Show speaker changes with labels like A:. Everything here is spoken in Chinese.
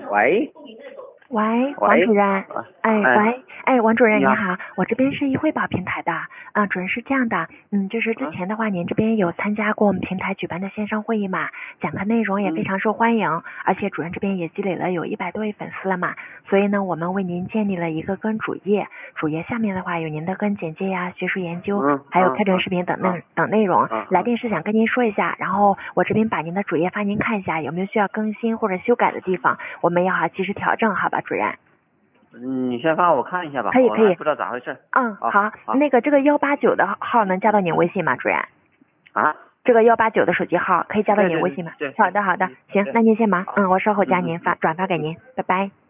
A: 喂
B: 喂，王主任，王主任
A: 你好
B: 您好，我这边是易汇宝平台的，主任是这样的，就是之前的话，您这边有参加过我们平台举办的线上会议嘛，讲课内容也非常受欢迎，而且主任这边也积累了有100多位粉丝了嘛，所以呢，我们为您建立了一个个人主页，主页下面的话有您的个人简介呀、学术研究，还有课程视频等内容，来电是想跟您说一下，然后我这边把您的主页发您看一下，有没有需要更新或者修改的地方，我们要及时调整，好吧，主任。
A: 你先发我看一下吧，
B: 可以
A: 我还不知道咋回事。
B: 好，那个这个189的号能加到您微信吗，主任？
A: 啊？
B: 这个189的手机号可以加到您微信吗？
A: 对。
B: 好的，行，那您先忙，我稍后加您转发给您，拜拜。